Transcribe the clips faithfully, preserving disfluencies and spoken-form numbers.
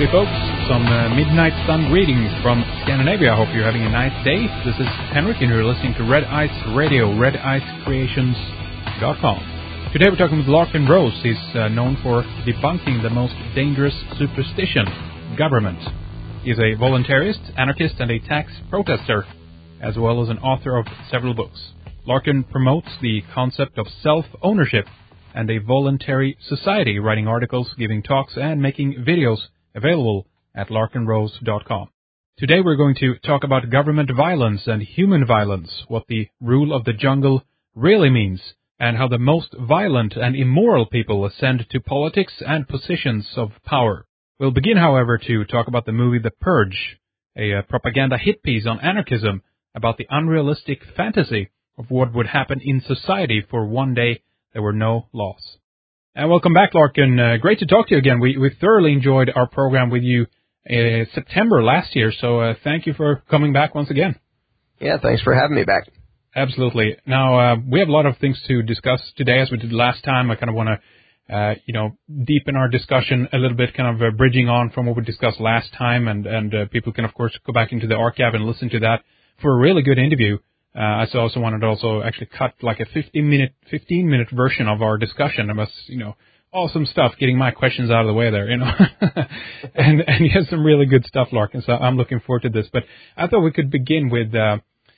Howdy folks, some uh, midnight sun greetings from Scandinavia. I hope you're having a nice day. This is Henrik and you're listening to Red Ice Radio, red ice creations dot com. Today we're talking with Larken Rose. He's uh, known for debunking the most dangerous superstition, government. He's a voluntarist, anarchist, and a tax protester, as well as an author of several books. Larken promotes the concept of self-ownership and a voluntary society, writing articles, giving talks, and making videos available at larken rose dot com. Today we're going to talk about government violence and human violence, what the rule of the jungle really means, and how the most violent and immoral people ascend to politics and positions of power. We'll begin, however, to talk about the movie The Purge, a uh, propaganda hit piece on anarchism about the unrealistic fantasy of what would happen in society for one day there were no laws. And welcome back, Larken. Uh, great to talk to you again. We, we thoroughly enjoyed our program with you uh, September last year, so uh, thank you for coming back once again. Yeah, thanks for having me back. Absolutely. Now, uh, we have a lot of things to discuss today, as we did last time. I kind of want to, uh, you know, deepen our discussion a little bit, kind of uh, bridging on from what we discussed last time, and, and uh, people can, of course, go back into the archive and listen to that for a really good interview. Uh, I also wanted to also actually cut like a fifteen minute, fifteen minute version of our discussion. It was, you know, awesome stuff, getting my questions out of the way there, you know. and, and you have some really good stuff, Larken, so I'm looking forward to this. But I thought we could begin with, uh,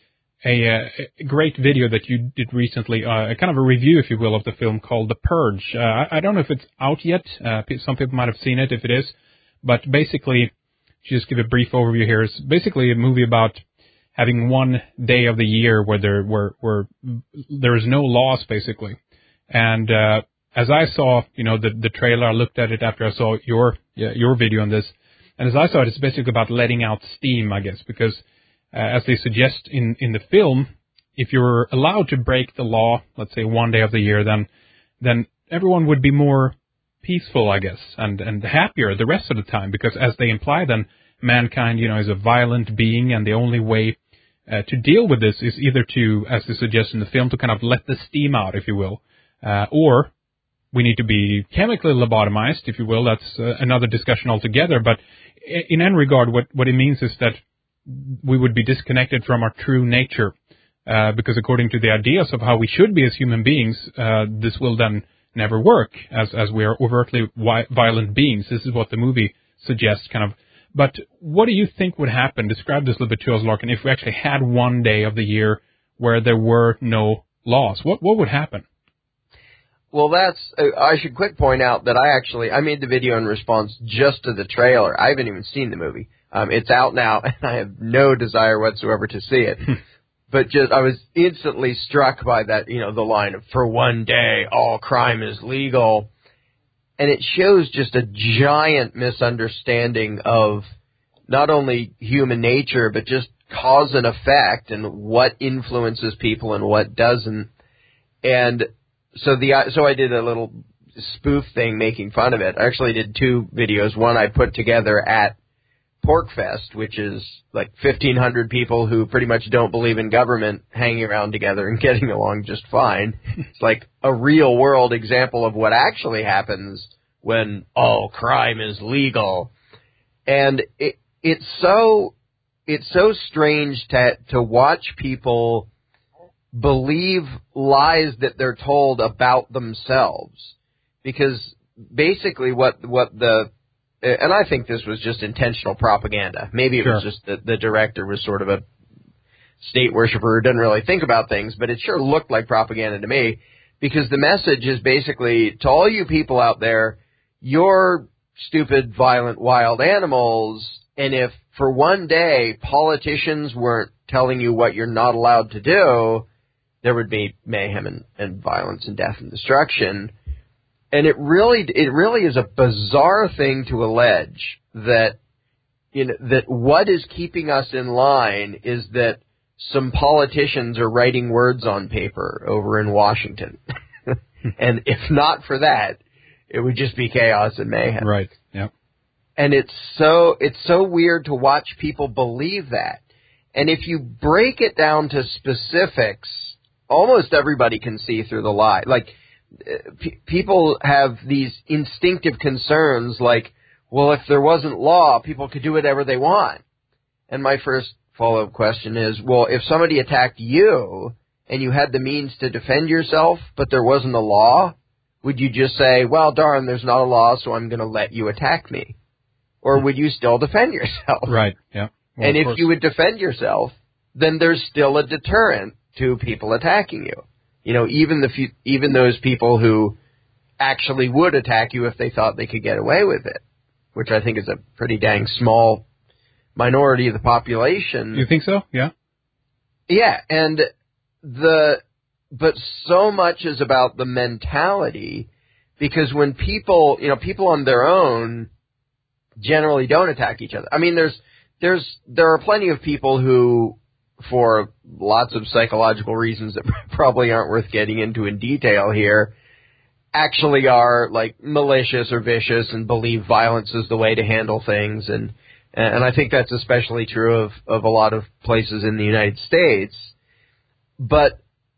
a, a great video that you did recently, uh, a kind of a review, if you will, of the film called The Purge. Uh, I, I don't know if it's out yet. Uh, some people might have seen it if it is. But basically, to just give a brief overview here, it's basically a movie about having one day of the year where there where where there is no laws, basically. And uh, as I saw, you know, the the trailer, I looked at it after I saw your yeah, your video on this, and as I saw it, it's basically about letting out steam, I guess, because uh, as they suggest in in the film, if you're allowed to break the law, let's say one day of the year, then then everyone would be more peaceful, I guess, and and happier the rest of the time, because as they imply, then mankind, you know, is a violent being, and the only way Uh, to deal with this is either to, as they suggest in the film, to kind of let the steam out, if you will, uh, or we need to be chemically lobotomized, if you will. That's uh, another discussion altogether. But in any regard, what, what it means is that we would be disconnected from our true nature, uh, because according to the ideas of how we should be as human beings, uh, this will then never work, as, as we are overtly wi- violent beings. This is what the movie suggests, kind of. But what do you think would happen? Describe this a little bit to us, Larken, if we actually had one day of the year where there were no laws. What what would happen? Well, that's, uh, I should quick point out that I actually, I made the video in response just to the trailer. I haven't even seen the movie. Um, it's out now, and I have no desire whatsoever to see it. But just, I was instantly struck by that, you know, the line of, for one day, all crime is legal. And it shows just a giant misunderstanding of not only human nature, but just cause and effect and what influences people and what doesn't. And so the so I did a little spoof thing making fun of it. I actually did two videos. One I put together at PorcFest, which is like fifteen hundred people who pretty much don't believe in government hanging around together and getting along just fine. It's like a real world example of what actually happens when all crime is legal. And it, it's so, it's so strange to, to watch people believe lies that they're told about themselves. Because basically what, what the, and I think this was just intentional propaganda. Maybe it Sure. was just that the director was sort of a state worshiper who doesn't really think about things, but it sure looked like propaganda to me, because the message is basically, to all you people out there, you're stupid, violent, wild animals, and if for one day politicians weren't telling you what you're not allowed to do, there would be mayhem and, and violence and death and destruction. And it really, it really is a bizarre thing to allege that, you know, that what is keeping us in line is that some politicians are writing words on paper over in Washington. And if not for that, it would just be chaos and mayhem. Right. Yeah. And it's so, it's so weird to watch people believe that. And if you break it down to specifics, almost everybody can see through the lie. Like, p- people have these instinctive concerns like, well, if there wasn't law, people could do whatever they want. And my first follow-up question is, well, if somebody attacked you and you had the means to defend yourself, but there wasn't a law, would you just say, well, darn, there's not a law, so I'm going to let you attack me? Or would you still defend yourself? Right, yeah. Well, and if you would defend yourself, then there's still a deterrent to people attacking you. You know, even the few, even those people who actually would attack you if they thought they could get away with it, which I think is a pretty dang small minority of the population. You think so? Yeah. Yeah, and the but so much is about the mentality, because when people, you know, people on their own generally don't attack each other. I mean, there's there's there are plenty of people who, for lots of psychological reasons that probably aren't worth getting into in detail here, actually are like malicious or vicious and believe violence is the way to handle things. And and I think that's especially true of, of a lot of places in the United States. But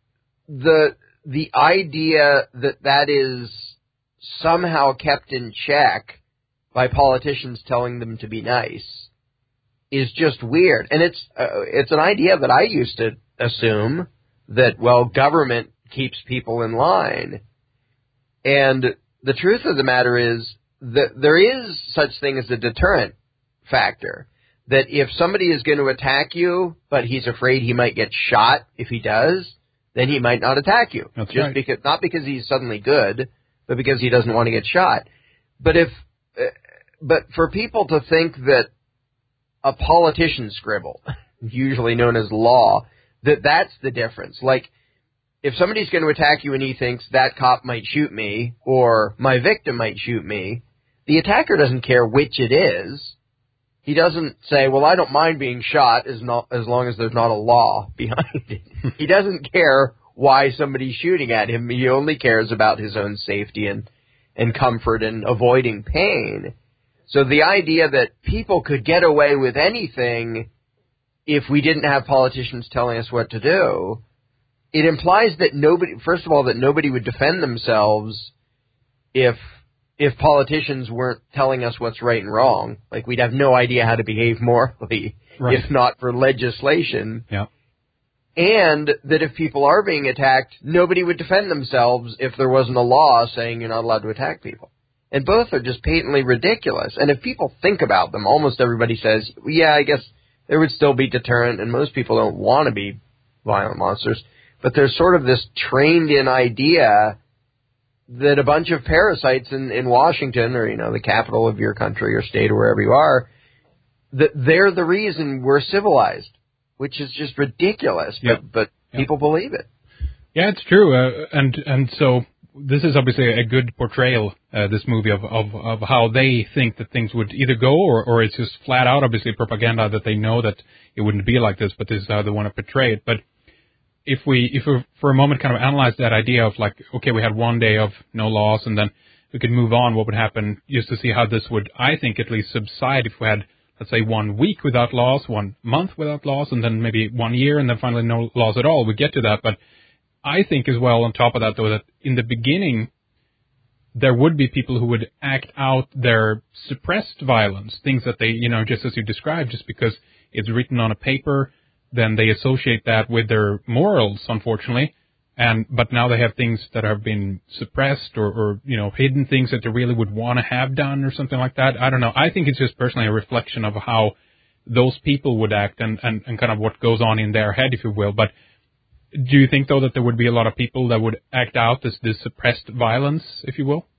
the the idea that that is somehow kept in check by politicians telling them to be nice is just weird. And it's uh, it's an idea that I used to assume that, well, government keeps people in line. And the truth of the matter is that there is such thing as a deterrent factor, that if somebody is going to attack you, but he's afraid he might get shot if he does, then he might not attack you. That's just right. because, not because he's suddenly good, but because he doesn't want to get shot. But if, uh, but for people to think that a politician scribble, usually known as law, that that's the difference. Like, if somebody's going to attack you and he thinks that cop might shoot me or my victim might shoot me, the attacker doesn't care which it is. He doesn't say, well, I don't mind being shot as, not, as long as there's not a law behind it. He doesn't care why somebody's shooting at him. He only cares about his own safety and, and comfort and avoiding pain. So the idea that people could get away with anything if we didn't have politicians telling us what to do, it implies that nobody, first of all, that nobody would defend themselves if if politicians weren't telling us what's right and wrong. Like, we'd have no idea how to behave morally, right, if not for legislation. Yeah. And that if people are being attacked, nobody would defend themselves if there wasn't a law saying you're not allowed to attack people. And both are just patently ridiculous. And if people think about them, almost everybody says, well, yeah, I guess there would still be deterrent, and most people don't want to be violent monsters. But there's sort of this trained-in idea that a bunch of parasites in, in Washington, or, you know, the capital of your country or state or wherever you are, that they're the reason we're civilized, which is just ridiculous. Yep. But, but Yep. people believe it. Yeah, it's true. Uh, and and so this is obviously a good portrayal, uh, this movie, of, of, of how they think that things would either go, or, or it's just flat out, obviously, propaganda that they know that it wouldn't be like this, but this is how they want to portray it. But if we, if we for a moment kind of analyze that idea of like, okay, we had one day of no laws and then we could move on, what would happen, just to see how this would, I think, at least subside if we had, let's say, one week without laws, one month without laws, and then maybe one year, and then finally no laws at all. We get to that. But I think as well, on top of that, though, that in the beginning, there would be people who would act out their suppressed violence, things that they, you know, just as you described, just because it's written on a paper, then they associate that with their morals, unfortunately. And but now they have things that have been suppressed, or, or you know, hidden things that they really would want to have done or something like that. I don't know. I think it's just personally a reflection of how those people would act, and, and, and kind of what goes on in their head, if you will. But do you think, though, that there would be a lot of people that would act out this, this suppressed violence, if you will?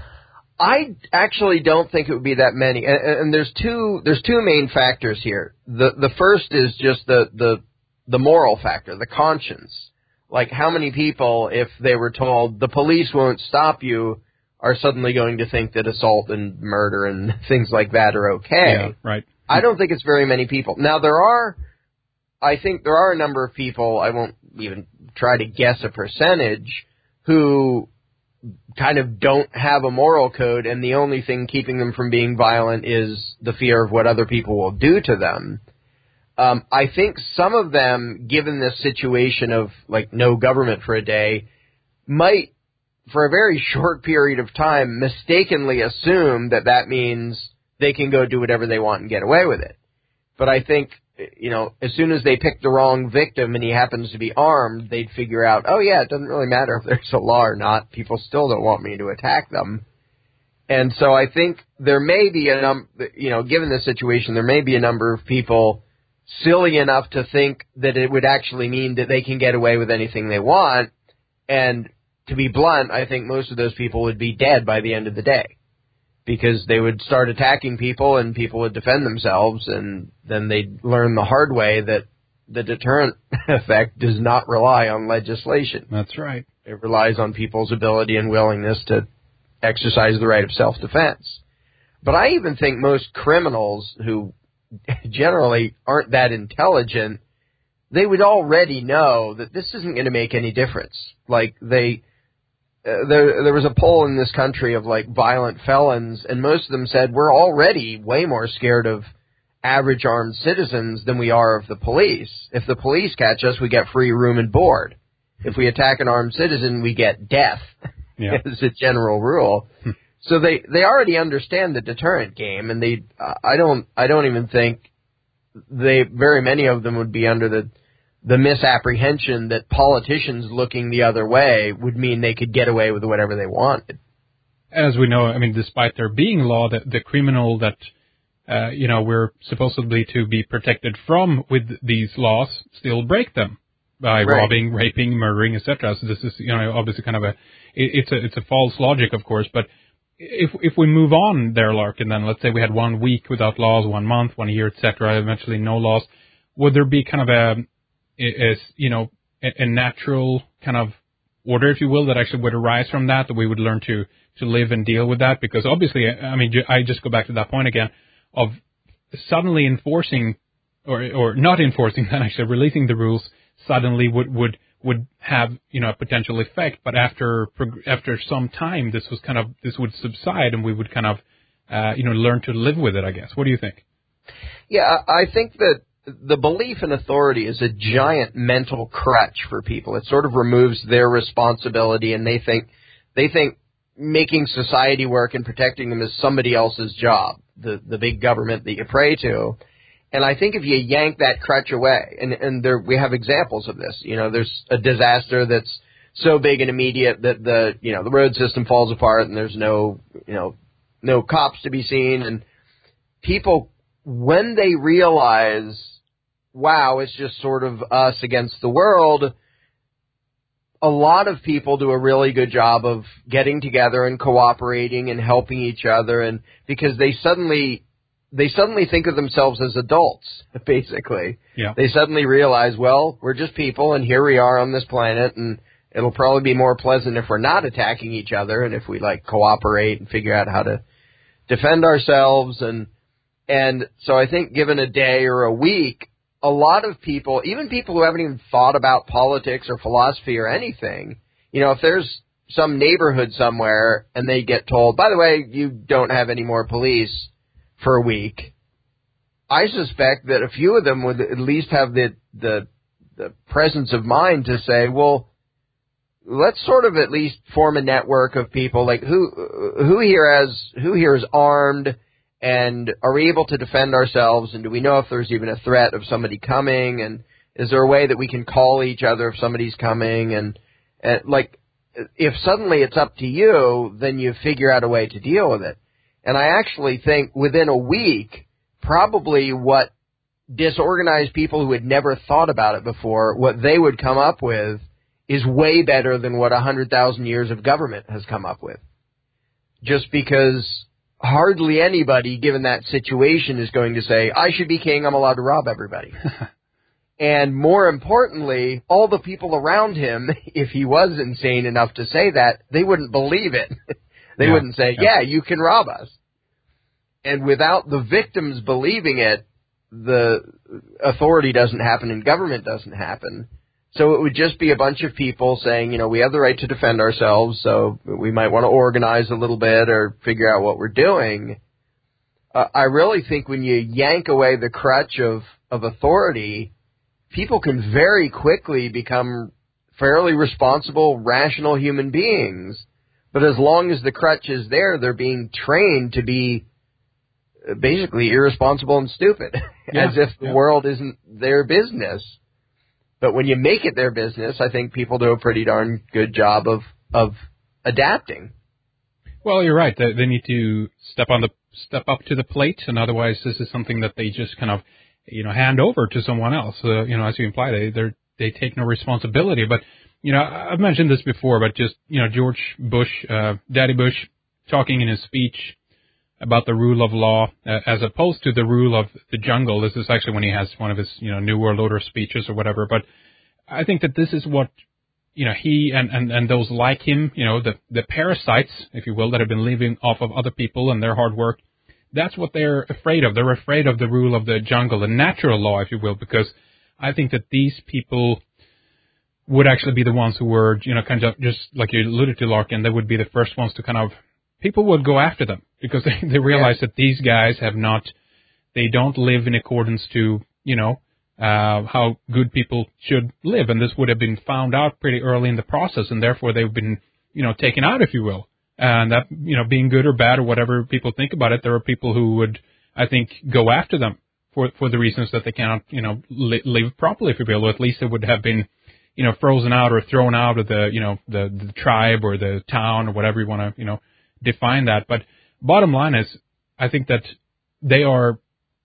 I actually don't think it would be that many, and, and there's two there's two main factors here. The the first is just the, the the moral factor, the conscience. Like, how many people, if they were told the police won't stop you, are suddenly going to think that assault and murder and things like that are okay? Yeah, right. I don't think it's very many people. Now, there are, I think there are a number of people, I won't even try to guess a percentage, who kind of don't have a moral code, and the only thing keeping them from being violent is the fear of what other people will do to them. Um, I think some of them, given this situation of, like, no government for a day, might, for a very short period of time, mistakenly assume that that means they can go do whatever they want and get away with it. But I think, you know, as soon as they pick the wrong victim and he happens to be armed, they'd figure out, oh, yeah, it doesn't really matter if there's a law or not. People still don't want me to attack them. And so I think there may be a num, you know, given the situation, there may be a number of people silly enough to think that it would actually mean that they can get away with anything they want. And to be blunt, I think most of those people would be dead by the end of the day, because they would start attacking people and people would defend themselves, and then they'd learn the hard way that the deterrent effect does not rely on legislation. That's right. It relies on people's ability and willingness to exercise the right of self-defense. But I even think most criminals who generally aren't that intelligent, they would already know that this isn't going to make any difference. Like, they, uh, there, there was a poll in this country of, like, violent felons, and most of them said we're already way more scared of average armed citizens than we are of the police. If the police catch us, we get free room and board. If we attack an armed citizen, we get death, yeah. as a general rule. So they, they already understand the deterrent game, and they, I don't, I don't even think they, very many of them would be under the, the misapprehension that politicians looking the other way would mean they could get away with whatever they wanted. As we know, I mean, despite there being law, that the criminal that, uh, you know, we're supposedly to be protected from with these laws still break them by right. robbing, raping, murdering, et cetera. So this is, you know, obviously kind of a, it, it's a, it's a false logic, of course, but If if we move on there, Larkin, then let's say we had one week without laws, one month, one year, et cetera, eventually no laws, would there be kind of a, a, a you know, a, a natural kind of order, if you will, that actually would arise from that, that we would learn to, to live and deal with that? Because obviously, I mean, I just go back to that point again of suddenly enforcing, or or not enforcing, then actually releasing the rules suddenly would, would would have, you know, a potential effect, but after after some time, this was kind of this would subside, and we would kind of, uh, you know, learn to live with it, I guess. What do you think? Yeah, I think that the belief in authority is a giant mental crutch for people. It sort of removes their responsibility, and they think they think making society work and protecting them is somebody else's job, the the big government that you pray to. And I think if you yank that crutch away, and, and there, we have examples of this, you know, there's a disaster that's so big and immediate that the, you know, the road system falls apart and there's no, you know, no cops to be seen. And people, when they realize, wow, it's just sort of us against the world, a lot of people do a really good job of getting together and cooperating and helping each other, and because they suddenly They suddenly think of themselves as adults, basically. Yeah. They suddenly realize, well, we're just people, and here we are on this planet, and it'll probably be more pleasant if we're not attacking each other, and if we, like, cooperate and figure out how to defend ourselves. And and so I think given a day or a week, a lot of people, even people who haven't even thought about politics or philosophy or anything, you know, if there's some neighborhood somewhere and they get told, by the way, you don't have any more police for a week, I suspect that a few of them would at least have the, the the presence of mind to say, well, let's sort of at least form a network of people, like who who here has who here is armed, and are we able to defend ourselves, and do we know if there's even a threat of somebody coming, and is there a way that we can call each other if somebody's coming, and, and like if suddenly it's up to you, then you figure out a way to deal with it. And I actually think within a week, probably what disorganized people who had never thought about it before, what they would come up with is way better than what one hundred thousand years of government has come up with. Just because hardly anybody, given that situation, is going to say, I should be king, I'm allowed to rob everybody. And more importantly, all the people around him, if he was insane enough to say that, they wouldn't believe it. They yeah, wouldn't say, yeah. yeah, you can rob us. And without the victims believing it, the authority doesn't happen and government doesn't happen. So it would just be a bunch of people saying, you know, we have the right to defend ourselves, so we might want to organize a little bit or figure out what we're doing. Uh, I really think when you yank away the crutch of, of authority, people can very quickly become fairly responsible, rational human beings. But as long as the crutch is there, they're being trained to be basically irresponsible and stupid, yeah, as if the yeah. world isn't their business. But when you make it their business, I think people do a pretty darn good job of of adapting. Well, you're right. They, they need to step on the step up to the plate, and otherwise, this is something that they just kind of, you know, hand over to someone else. Uh, you know, as you imply, they they they take no responsibility. But you know, I've mentioned this before, but just you know, George Bush, uh, Daddy Bush, talking in his speech about the rule of law uh, as opposed to the rule of the jungle. This is actually when he has one of his, you know, New World Order speeches or whatever. But I think that this is what, you know, he and, and, and those like him, you know, the, the parasites, if you will, that have been living off of other people and their hard work, that's what they're afraid of. They're afraid of the rule of the jungle, the natural law, if you will, because I think that these people would actually be the ones who were, you know, kind of just like you alluded to, Larkin, they would be the first ones to kind of, people would go after them because they, they realize yeah. that these guys have not, they don't live in accordance to, you know, uh, how good people should live. And this would have been found out pretty early in the process, and therefore they've been, you know, taken out, if you will. And that, you know, being good or bad or whatever people think about it, there are people who would, I think, go after them for, for the reasons that they cannot, you know, li- live properly, if you will, or at least it would have been, you know, frozen out or thrown out of the, you know, the, the tribe or the town or whatever you want to, you know, define that. But bottom line is, I think that they are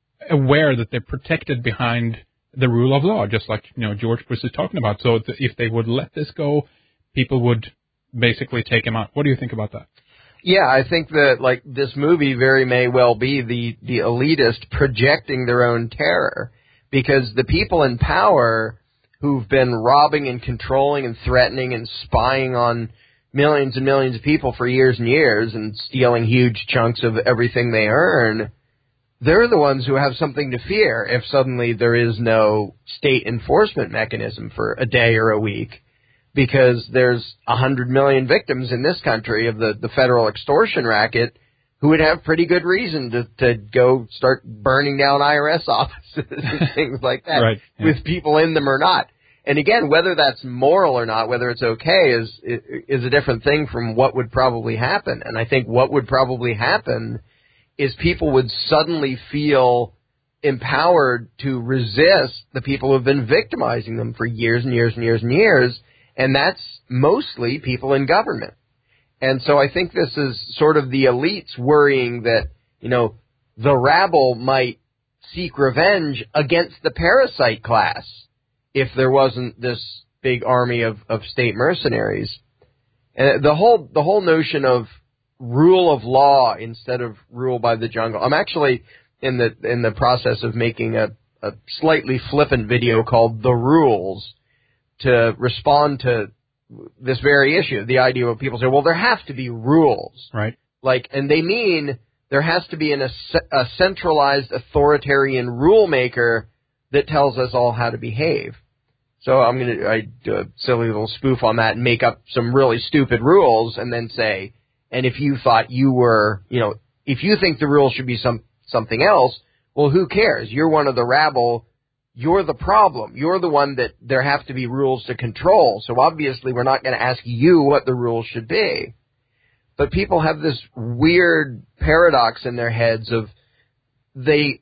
aware that they're protected behind the rule of law, just like, you know, George Bush is talking about. So if they would let this go, people would basically take him out. What do you think about that? Yeah, I think that, like, this movie very may well be the, the elitist projecting their own terror, because the people in power who've been robbing and controlling and threatening and spying on millions and millions of people for years and years and stealing huge chunks of everything they earn, they're the ones who have something to fear if suddenly there is no state enforcement mechanism for a day or a week, because there's a hundred million victims in this country of the, the federal extortion racket who would have pretty good reason to, to go start burning down I R S offices and things like that, right, yeah. with people in them or not. And again, whether that's moral or not, whether it's okay, is is a different thing from what would probably happen. And I think what would probably happen is people would suddenly feel empowered to resist the people who have been victimizing them for years and years and years and years, and that's mostly people in government. And so I think this is sort of the elites worrying that, you know, the rabble might seek revenge against the parasite class if there wasn't this big army of, of state mercenaries. And the whole the whole notion of rule of law instead of rule by the jungle. I'm actually in the in the process of making a, a slightly flippant video called The Rules to respond to this very issue. The idea of people say, well, there have to be rules. Right. Like, and they mean there has to be an, a, a centralized authoritarian rule maker that tells us all how to behave. So I'm going to I do a silly little spoof on that and make up some really stupid rules and then say, and if you thought you were, you know, if you think the rule should be some something else, well, who cares? You're one of the rabble. You're the problem. You're the one that there have to be rules to control. So obviously we're not going to ask you what the rules should be. But people have this weird paradox in their heads of they,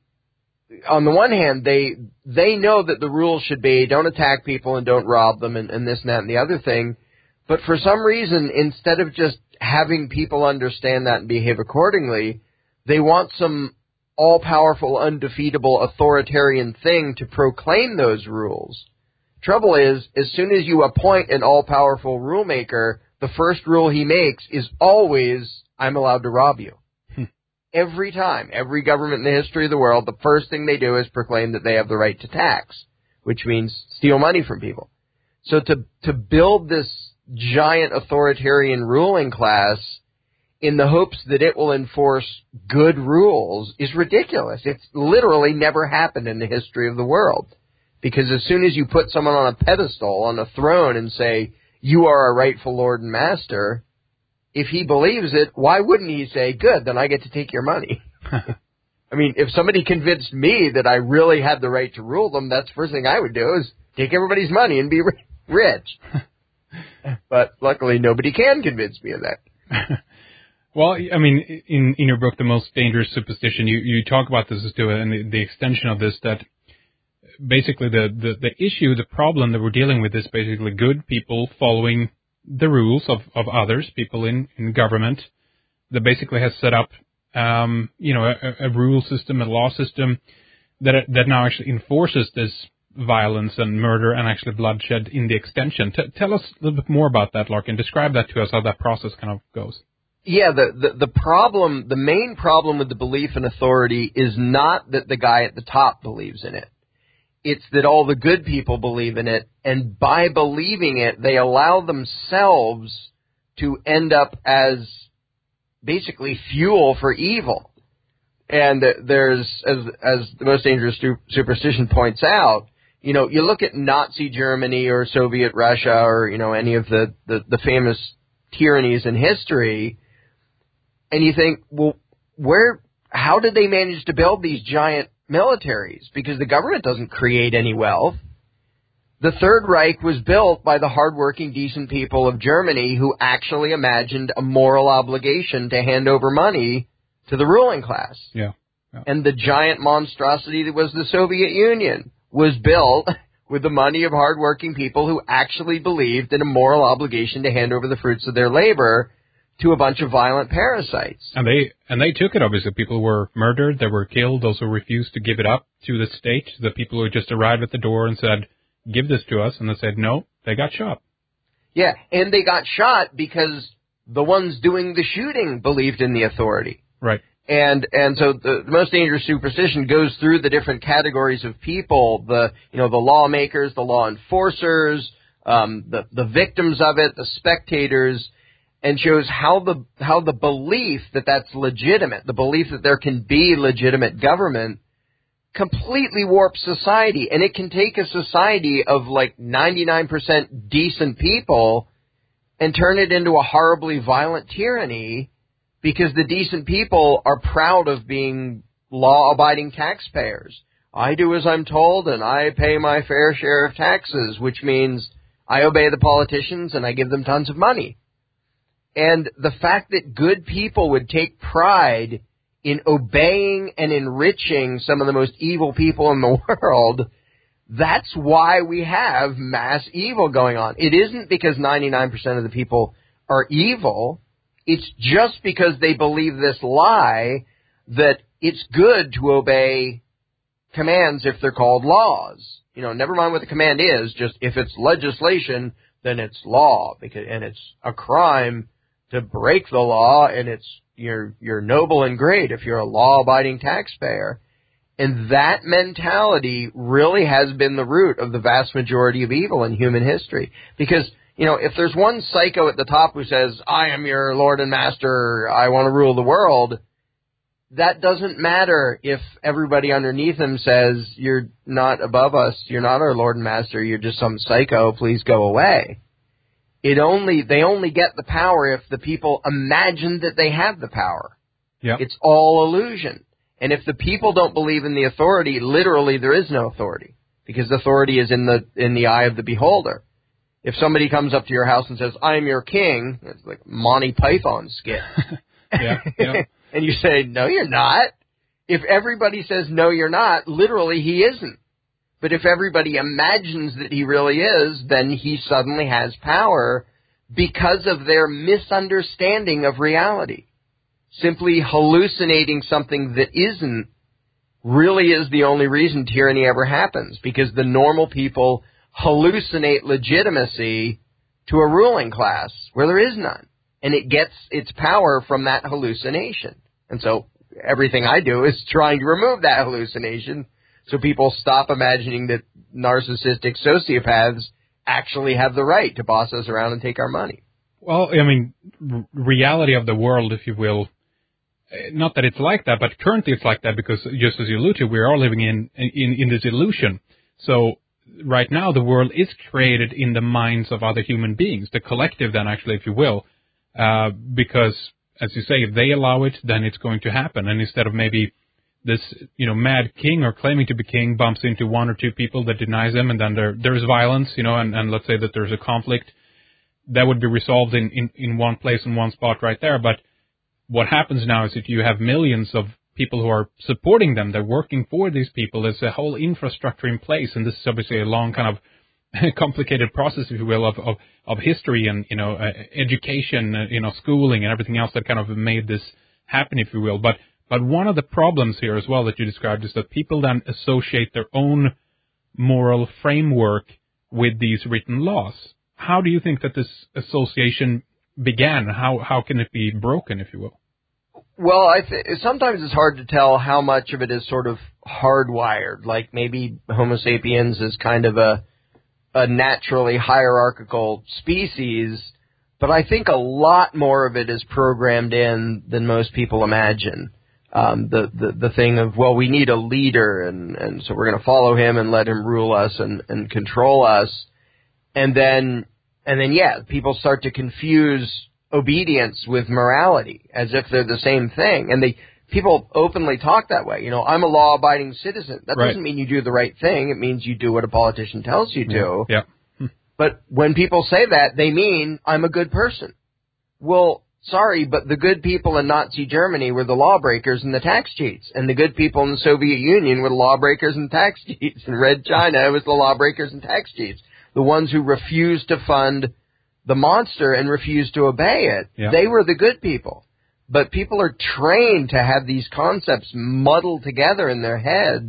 on the one hand, they they know that the rules should be don't attack people and don't rob them and, and this and that and the other thing. But for some reason, instead of just having people understand that and behave accordingly, they want some all-powerful, undefeatable, authoritarian thing to proclaim those rules. Trouble is, as soon as you appoint an all-powerful rule maker, the first rule he makes is always, I'm allowed to rob you. Every time, every government in the history of the world, the first thing they do is proclaim that they have the right to tax, which means steal money from people. So to to build this giant authoritarian ruling class in the hopes that it will enforce good rules is ridiculous. It's literally never happened in the history of the world. Because as soon as you put someone on a pedestal, on a throne, and say, you are our rightful lord and master, if he believes it, why wouldn't he say, good, then I get to take your money? I mean, if somebody convinced me that I really had the right to rule them, that's the first thing I would do is take everybody's money and be rich. But luckily nobody can convince me of that. Well, I mean, in, in your book, The Most Dangerous Superstition, you, you talk about this as to and the, the extension of this, that basically the, the, the issue, the problem that we're dealing with is basically good people following the rules of, of others, people in, in government, that basically has set up, um, you know, a, a rule system, a law system that that now actually enforces this violence and murder and actually bloodshed in the extension. T- tell us a little bit more about that, Larkin. Describe that to us, how that process kind of goes. Yeah, the, the, the problem, the main problem with the belief in authority is not that the guy at the top believes in it. It's that all the good people believe in it, and by believing it, they allow themselves to end up as basically fuel for evil. And there's, as, as the Most Dangerous Superstition points out, you know, you look at Nazi Germany or Soviet Russia or, you know, any of the, the, the famous tyrannies in history, and you think, well, where, how did they manage to build these giant militaries? Because the government doesn't create any wealth. The Third Reich was built by the hardworking, decent people of Germany who actually imagined a moral obligation to hand over money to the ruling class. Yeah. yeah. And the giant monstrosity that was the Soviet Union was built with the money of hardworking people who actually believed in a moral obligation to hand over the fruits of their labor to a bunch of violent parasites. And they and they took it, obviously. People were murdered, they were killed, those who refused to give it up to the state, the people who just arrived at the door and said, give this to us, and they said no, they got shot. Yeah, and they got shot because the ones doing the shooting believed in the authority. Right. And and so the, the Most Dangerous Superstition goes through the different categories of people, the you know the lawmakers, the law enforcers, um, the the victims of it, the spectators, and shows how the how the belief that that's legitimate, the belief that there can be legitimate government, completely warps society. And it can take a society of like ninety-nine percent decent people and turn it into a horribly violent tyranny, because the decent people are proud of being law-abiding taxpayers. I do as I'm told, and I pay my fair share of taxes, which means I obey the politicians and I give them tons of money. And the fact that good people would take pride in obeying and enriching some of the most evil people in the world, that's why we have mass evil going on. It isn't because ninety-nine percent of the people are evil. It's just because they believe this lie that it's good to obey commands if they're called laws. You know, never mind what the command is, just if it's legislation, then it's law, because and it's a crime to break the law, and it's you're you're noble and great if you're a law-abiding taxpayer. And that mentality really has been the root of the vast majority of evil in human history. Because, you know, if there's one psycho at the top who says, I am your Lord and Master, I want to rule the world, that doesn't matter if everybody underneath him says, you're not above us, you're not our Lord and Master, you're just some psycho, please go away. It only, they only get the power if the people imagine that they have the power. Yeah. It's all illusion. And if the people don't believe in the authority, literally there is no authority, because authority is in the in the eye of the beholder. If somebody comes up to your house and says, I'm your king, it's like Monty Python skit. yeah, yeah. And you say, no, you're not. If everybody says, no, you're not, literally he isn't. But if everybody imagines that he really is, then he suddenly has power because of their misunderstanding of reality. Simply hallucinating something that isn't really is the only reason tyranny ever happens, because the normal people hallucinate legitimacy to a ruling class where there is none. And it gets its power from that hallucination. And so everything I do is trying to remove that hallucination so people stop imagining that narcissistic sociopaths actually have the right to boss us around and take our money. Well, I mean, r- reality of the world, if you will, not that it's like that, but currently it's like that because, just as you alluded to, we are all living in, in, in this illusion. So right now the world is created in the minds of other human beings, the collective then, actually, if you will, uh, because, as you say, if they allow it, then it's going to happen. And instead of maybe this, you know, mad king or claiming to be king bumps into one or two people that denies him, and then there there's violence, you know, and, and let's say that there's a conflict, that would be resolved in, in, in one place, in one spot right there. But what happens now is if you have millions of people who are supporting them, they're working for these people, there's a whole infrastructure in place, and this is obviously a long kind of complicated process, if you will, of, of, of history and, you know, uh, education, uh, you know, schooling and everything else that kind of made this happen, if you will. But, but one of the problems here as well that you described is that people then associate their own moral framework with these written laws. How do you think that this association began? How, how can it be broken, if you will? Well, I th- sometimes it's hard to tell how much of it is sort of hardwired, like maybe Homo sapiens is kind of a a naturally hierarchical species, but I think a lot more of it is programmed in than most people imagine. Um, the, the, the thing of, well, we need a leader, and, and so we're going to follow him and let him rule us and, and control us. And then, and then, yeah, people start to confuse obedience with morality as if they're the same thing. And they, people openly talk that way. You know, I'm a law-abiding citizen. That right. doesn't mean you do the right thing. It means you do what a politician tells you to. Yeah. yeah. But when people say that, they mean I'm a good person. Well, sorry, but the good people in Nazi Germany were the lawbreakers and the tax cheats. And the good people in the Soviet Union were the lawbreakers and tax cheats. And Red China was the lawbreakers and tax cheats. The ones who refused to fund the monster and refused to obey it. Yeah. They were the good people. But people are trained to have these concepts muddled together in their heads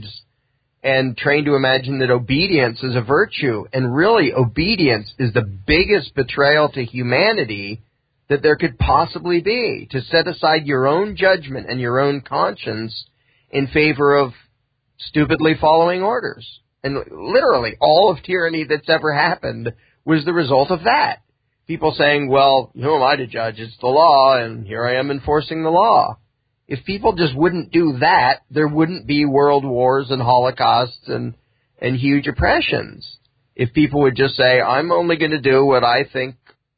and trained to imagine that obedience is a virtue. And really, obedience is the biggest betrayal to humanity that there could possibly be, to set aside your own judgment and your own conscience in favor of stupidly following orders. And literally, all of tyranny that's ever happened was the result of that. People saying, well, who am I to judge? It's the law, and here I am enforcing the law. If people just wouldn't do that, there wouldn't be world wars and holocausts and, and huge oppressions. If people would just say, I'm only going to do what I think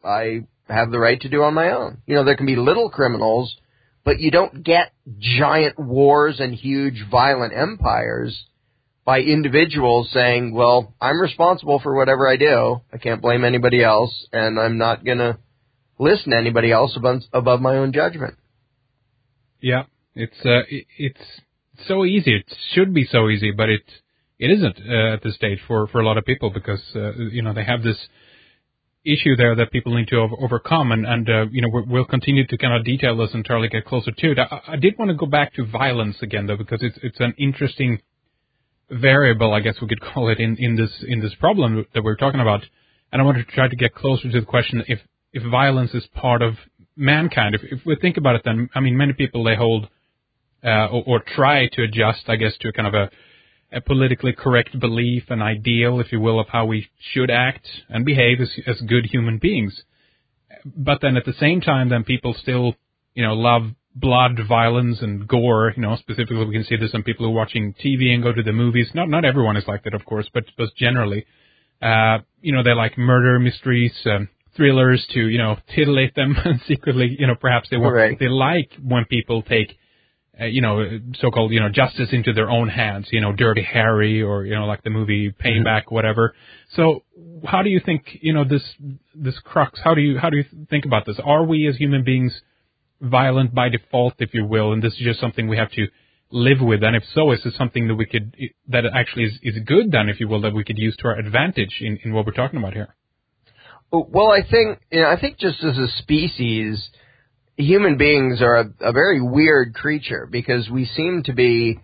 I have the right to do on my own. You know, there can be little criminals, but you don't get giant wars and huge violent empires by individuals saying, well, I'm responsible for whatever I do. I can't blame anybody else, and I'm not going to listen to anybody else above, above my own judgment. Yeah, it's uh, it, it's so easy. It should be so easy, but it it isn't uh, at this stage for, for a lot of people because, uh, you know, they have this issue there that people need to over- overcome, and, and uh, you know, we're, we'll continue to kind of detail this and try to get closer to it. I, I did want to go back to violence again, though, because it's it's an interesting variable, I guess we could call it, in, in this in this problem that we're talking about. And I wanted to try to get closer to the question if if violence is part of mankind. If, if we think about it, then I mean, many people they hold uh, or, or try to adjust, I guess, to kind of a, a politically correct belief, an ideal, if you will, of how we should act and behave as, as good human beings. But then at the same time, then people still, you know, love blood, violence, and gore. You know, specifically, we can see this in people who are watching T V and go to the movies. Not not everyone is like that, of course, but but generally, uh, you know, they like murder mysteries, um, thrillers to you know titillate them secretly. You know, perhaps they want Right. they like when people take, uh, you know, so-called you know justice into their own hands. You know, Dirty Harry, or you know, like the movie Payback, mm-hmm. whatever. So, how do you think you know this this crux? How do you how do you think about this? Are we as human beings violent by default, if you will, and this is just something we have to live with? And if so, is this something that we could, that actually is, is good then, if you will, that we could use to our advantage in, in what we're talking about here? Well, I think, you know, I think just as a species, human beings are a, a very weird creature because we seem to be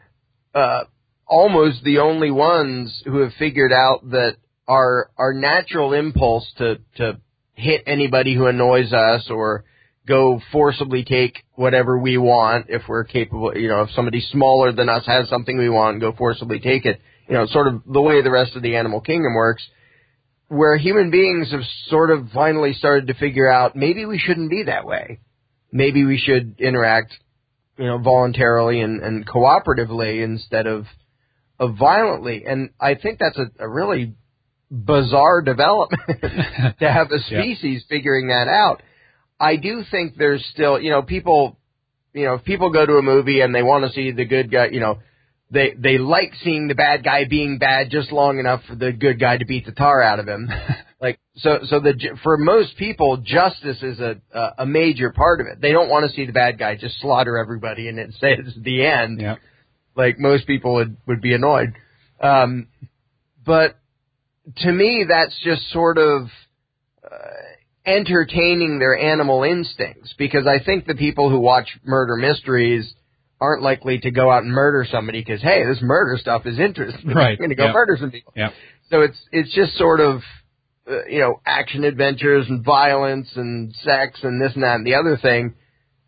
uh, almost the only ones who have figured out that our our natural impulse to, to hit anybody who annoys us or go forcibly take whatever we want if we're capable, you know, if somebody smaller than us has something we want, go forcibly take it, you know, sort of the way the rest of the animal kingdom works, where human beings have sort of finally started to figure out maybe we shouldn't be that way. Maybe we should interact, you know, voluntarily and, and cooperatively instead of, of violently. And I think that's a, a really bizarre development to have a species yeah. figuring that out. I do think there's still, you know, people, you know, if people go to a movie and they want to see the good guy, you know, they they like seeing the bad guy being bad just long enough for the good guy to beat the tar out of him. Like, so, so the, for most people, justice is a, a major part of it. They don't want to see the bad guy just slaughter everybody and it says the end. Yeah. Like most people would, would be annoyed. Um, but to me, that's just sort of, uh, entertaining their animal instincts, because I think the people who watch murder mysteries aren't likely to go out and murder somebody because, hey, this murder stuff is interesting. Right. I'm going to go yep. murder some people. Yep. So it's, it's just sort of, Uh, you know, action adventures and violence and sex and this and that and the other thing.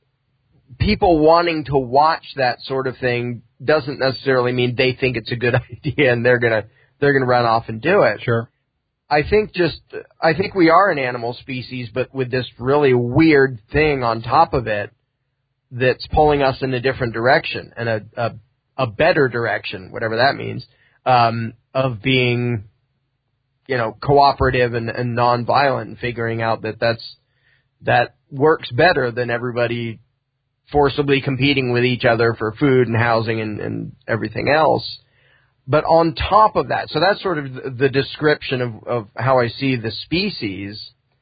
People wanting to watch that sort of thing doesn't necessarily mean they think it's a good idea and they're gonna they're gonna run off and do it. Sure. I think just I think we are an animal species, but with this really weird thing on top of it that's pulling us in a different direction and a a, a better direction, whatever that means, um, of being, you know, cooperative and, and nonviolent, and figuring out that that's, that works better than everybody forcibly competing with each other for food and housing and, and everything else. But on top of that, so that's sort of the description of, of how I see the species.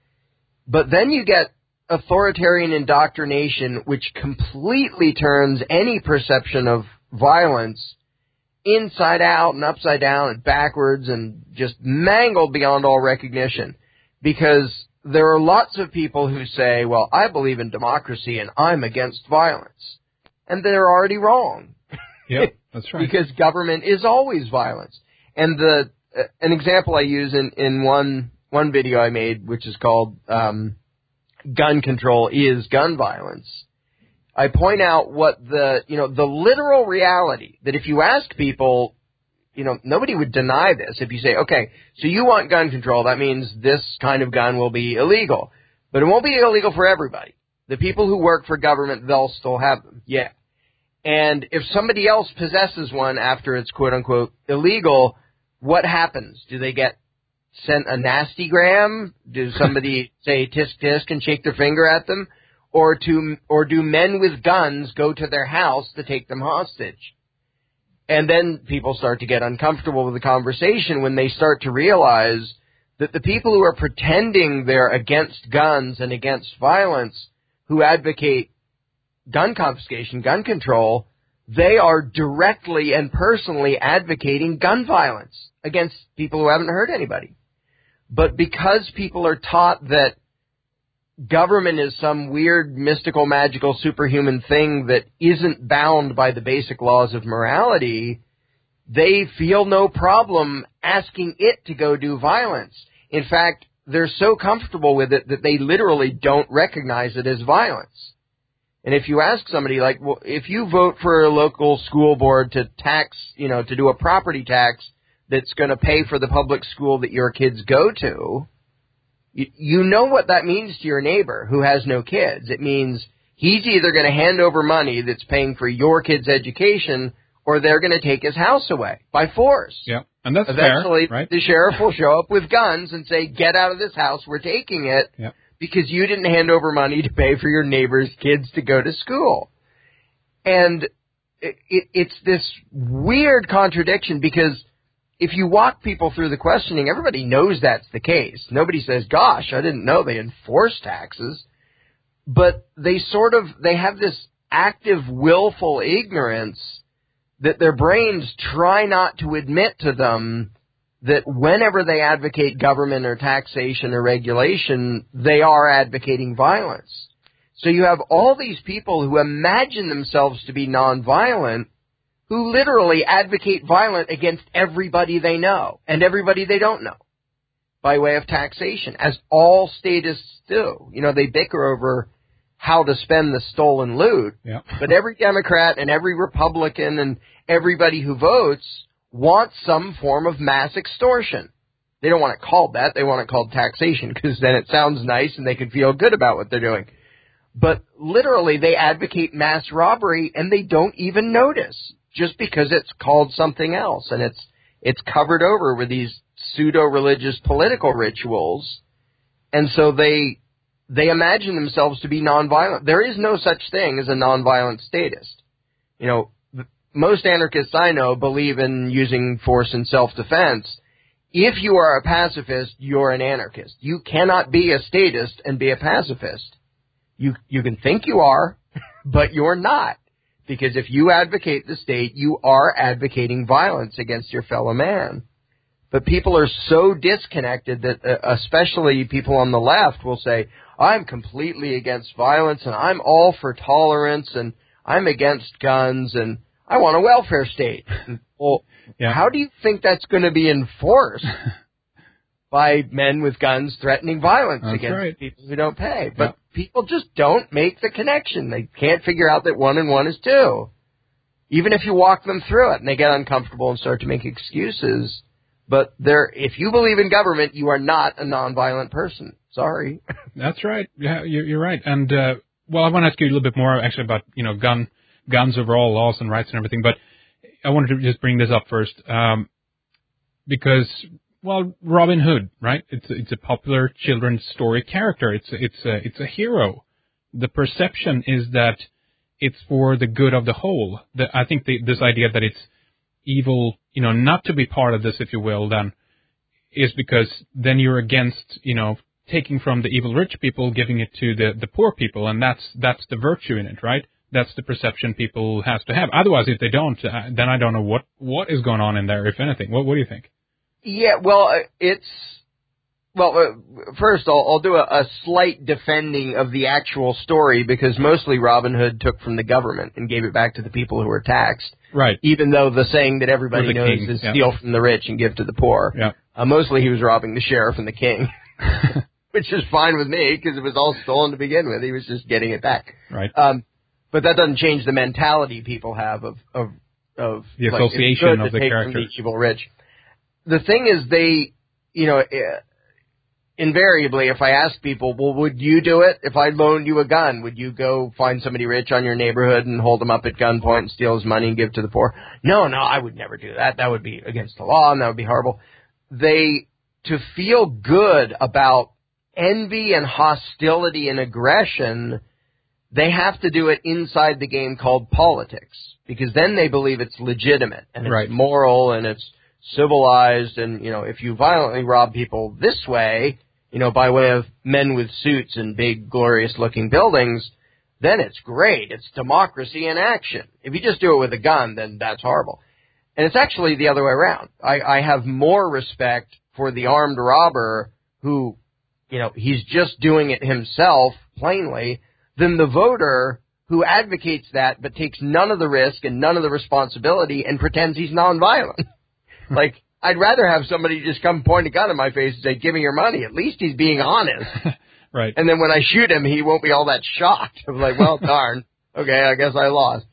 But then you get authoritarian indoctrination, which completely turns any perception of violence inside out and upside down and backwards and just mangled beyond all recognition. Because there are lots of people who say, well, I believe in democracy and I'm against violence. And they're already wrong. Yep, that's right. Because government is always violence. And the uh, an example I use in, in one one video I made, which is called um, Gun Control is Gun Violence, I point out what the, you know, the literal reality that if you ask people, you know, nobody would deny this. If you say, okay, so you want gun control, that means this kind of gun will be illegal. But it won't be illegal for everybody. The people who work for government, they'll still have them. Yeah. And if somebody else possesses one after it's quote unquote illegal, what happens? Do they get sent a nasty gram? Do somebody say tisk tisk and shake their finger at them? Or to, or do men with guns go to their house to take them hostage? And then people start to get uncomfortable with the conversation when they start to realize that the people who are pretending they're against guns and against violence, who advocate gun confiscation, gun control, they are directly and personally advocating gun violence against people who haven't hurt anybody. But because people are taught that government is some weird, mystical, magical, superhuman thing that isn't bound by the basic laws of morality, they feel no problem asking it to go do violence. In fact, they're so comfortable with it that they literally don't recognize it as violence. And if you ask somebody, like, well, if you vote for a local school board to tax, you know, to do a property tax that's going to pay for the public school that your kids go to, you know what that means to your neighbor who has no kids. It means he's either going to hand over money that's paying for your kid's education, or they're going to take his house away by force. Yeah, and that's Eventually, fair, right? The sheriff will show up with guns and say, get out of this house, we're taking it, yeah. because you didn't hand over money to pay for your neighbor's kids to go to school. And it, it, it's this weird contradiction, because if you walk people through the questioning, everybody knows that's the case. Nobody says, gosh, I didn't know they enforce taxes. But they sort of, they have this active, willful ignorance that their brains try not to admit to them that whenever they advocate government or taxation or regulation, they are advocating violence. So you have all these people who imagine themselves to be nonviolent, who literally advocate violence against everybody they know and everybody they don't know by way of taxation, as all statists do. You know, they bicker over how to spend the stolen loot, yeah. But every Democrat and every Republican and everybody who votes wants some form of mass extortion. They don't want it called that. They want it called taxation, because then it sounds nice and they can feel good about what they're doing. But literally, they advocate mass robbery and they don't even notice, just because it's called something else, and it's it's covered over with these pseudo-religious political rituals, and so they they imagine themselves to be nonviolent. There is no such thing as a nonviolent statist. You know, most anarchists I know believe in using force in self-defense, if you are a pacifist, you're an anarchist. You cannot be a statist and be a pacifist. You you can think you are, but you're not. Because if you advocate the state, you are advocating violence against your fellow man. But people are so disconnected that uh, especially people on the left will say, I'm completely against violence and I'm all for tolerance and I'm against guns and I want a welfare state. Well, yeah. How do you think that's going to be enforced by men with guns threatening violence that's against right. people who don't pay? But yeah. people just don't make the connection. They can't figure out that one and one is two. Even if you walk them through it and they get uncomfortable and start to make excuses. But there, if you believe in government, you are not a nonviolent person. Sorry. That's right. Yeah, you're, you're right. And, uh, well, I want to ask you a little bit more actually about, you know, gun, guns overall, laws and rights and everything. But I wanted to just bring this up first, um, because, well, Robin Hood, right? It's it's a popular children's story character. It's it's a it's a hero. The perception is that it's for the good of the whole. The, I think the, this idea that it's evil, you know, not to be part of this, if you will, then is because then you're against, you know, taking from the evil rich people, giving it to the the poor people, and that's that's the virtue in it, right? That's the perception people have to have. Otherwise, if they don't, uh, then I don't know what, what is going on in there, if anything. What, what do you think? Yeah, well, it's... Well, uh, first, I'll, I'll do a, a slight defending of the actual story, because mostly Robin Hood took from the government and gave it back to the people who were taxed. Right. Even though the saying that everybody knows king, is yeah. steal from the rich and give to the poor. Yeah. Uh, mostly he was robbing the sheriff and the king. Which is fine with me, because it was all stolen to begin with. He was just getting it back. Right. Um, But that doesn't change the mentality people have of of of the like, association of the take character. From the evil rich. The thing is, they, you know, uh, invariably, if I ask people, well, would you do it if I loaned you a gun? Would you go find somebody rich on your neighborhood and hold him up at gunpoint and steal his money and give to the poor? No, no, I would never do that. That would be against the law, and that would be horrible. They to feel good about envy and hostility and aggression. They have to do it inside the game called politics, because then they believe it's legitimate and it's right. moral and it's civilized. And, you know, if you violently rob people this way, you know, by way of men with suits and big, glorious-looking buildings, then it's great. It's democracy in action. If you just do it with a gun, then that's horrible. And it's actually the other way around. I, I have more respect for the armed robber who, you know, he's just doing it himself, plainly, than the voter who advocates that but takes none of the risk and none of the responsibility and pretends he's nonviolent. Like, I'd rather have somebody just come point a gun in my face and say, give me your money. At least he's being honest. Right. And then when I shoot him, he won't be all that shocked. I'm like, well, darn. Okay, I guess I lost.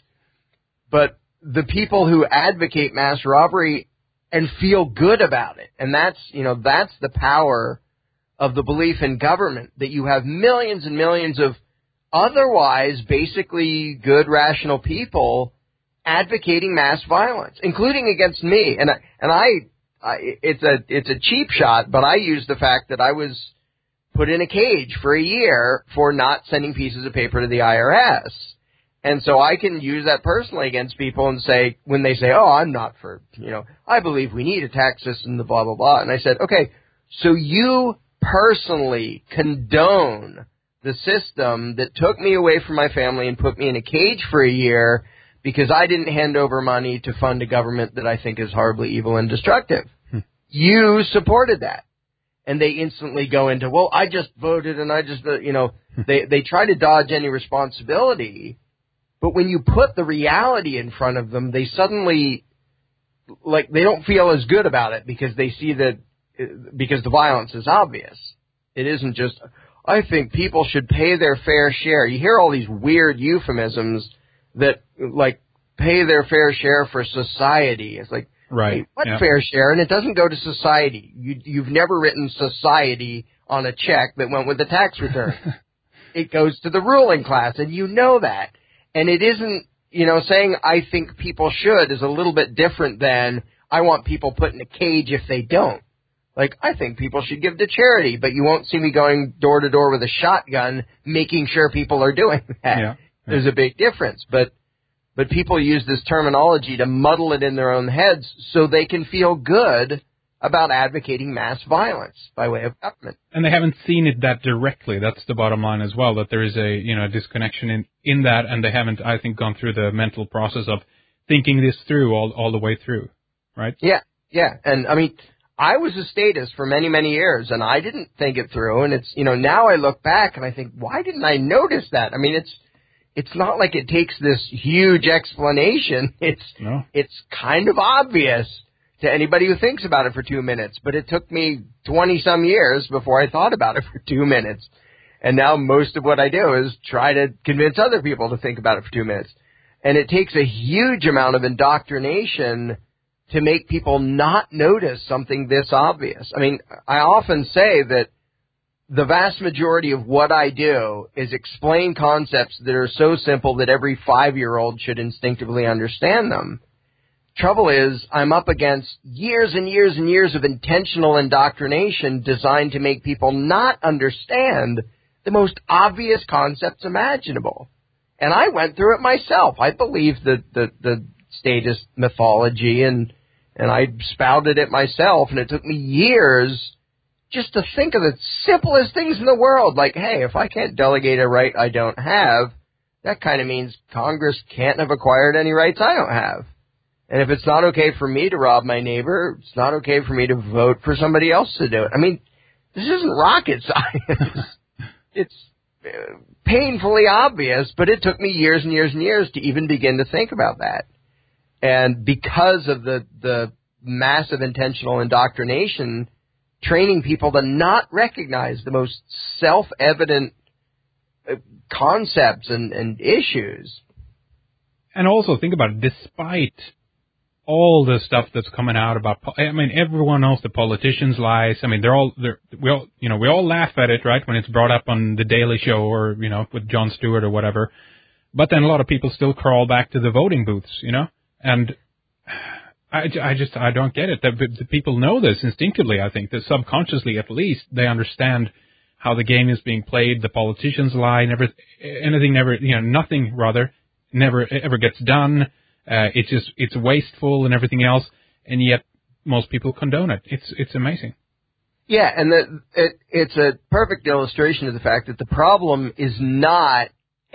But the people who advocate mass robbery and feel good about it, and that's, you know, that's the power of the belief in government, that you have millions and millions of otherwise basically good, rational people advocating mass violence, including against me. And I, and I, I, it's a it's a cheap shot, but I use the fact that I was put in a cage for a year for not sending pieces of paper to the I R S. And so I can use that personally against people and say, when they say, oh, I'm not for, you know, I believe we need a tax system, the blah, blah, blah. And I said, okay, so you personally condone the system that took me away from my family and put me in a cage for a year because I didn't hand over money to fund a government that I think is horribly evil and destructive. Hmm. You supported that. And they instantly go into, well, I just voted and I just, uh, you know, they, they try to dodge any responsibility. But when you put the reality in front of them, they suddenly, like, they don't feel as good about it because they see that, because the violence is obvious. It isn't just, I think people should pay their fair share. You hear all these weird euphemisms that, like, pay their fair share for society. It's like, right. Hey, what yeah. fair share? And it doesn't go to society. You, you've never written society on a check that went with the tax return. It goes to the ruling class, and you know that. And it isn't, you know, saying I think people should is a little bit different than I want people put in a cage if they don't. Like, I think people should give to charity, but you won't see me going door to door with a shotgun making sure people are doing that. Yeah. Yeah. There's a big difference. But but people use this terminology to muddle it in their own heads so they can feel good about advocating mass violence by way of government. And they haven't seen it that directly. That's the bottom line as well, that there is a, you know, disconnection in, in that, and they haven't, I think, gone through the mental process of thinking this through all, all the way through, right? Yeah, yeah. And, I mean, I was a statist for many, many years, and I didn't think it through. And it's, you know, now I look back and I think, why didn't I notice that? I mean, it's it's not like it takes this huge explanation. It's no. It's kind of obvious to anybody who thinks about it for two minutes. But it took me twenty-some years before I thought about it for two minutes. And now most of what I do is try to convince other people to think about it for two minutes. And it takes a huge amount of indoctrination to make people not notice something this obvious. I mean, I often say that the vast majority of what I do is explain concepts that are so simple that every five-year-old should instinctively understand them. Trouble is, I'm up against years and years and years of intentional indoctrination designed to make people not understand the most obvious concepts imaginable. And I went through it myself. I believed the, the, the statist mythology, and and I spouted it myself, and it took me years just to think of the simplest things in the world, like, hey, if I can't delegate a right I don't have, that kind of means Congress can't have acquired any rights I don't have. And if it's not okay for me to rob my neighbor, it's not okay for me to vote for somebody else to do it. I mean, this isn't rocket science. It's painfully obvious, but it took me years and years and years to even begin to think about that. And because of the, the massive intentional indoctrination, training people to not recognize the most self-evident concepts and, and issues. And also think about it, despite all the stuff that's coming out about, I mean, everyone knows the politicians' lies. I mean, they're all, they're, we all, you know, we all laugh at it, right, when it's brought up on The Daily Show or, you know, with Jon Stewart or whatever. But then a lot of people still crawl back to the voting booths, you know, and I, I just, I don't get it. The, the people know this instinctively, I think, that subconsciously at least they understand how the game is being played, the politicians lie, never, anything never, you know, nothing rather, never ever gets done. Uh, it's just, it's wasteful and everything else, and yet most people condone it. It's, it's amazing. Yeah, and the, it, it's a perfect illustration of the fact that the problem is not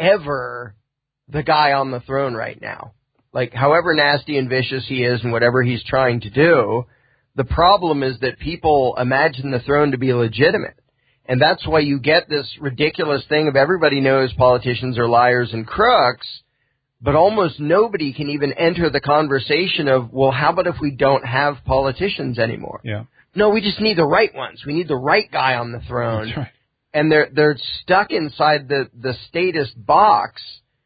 ever the guy on the throne right now. Like, however nasty and vicious he is and whatever he's trying to do, the problem is that people imagine the throne to be legitimate. And that's why you get this ridiculous thing of everybody knows politicians are liars and crooks, but almost nobody can even enter the conversation of, well, how about if we don't have politicians anymore? Yeah. No, we just need the right ones. We need the right guy on the throne. That's right. And they're they're stuck inside the, the statist box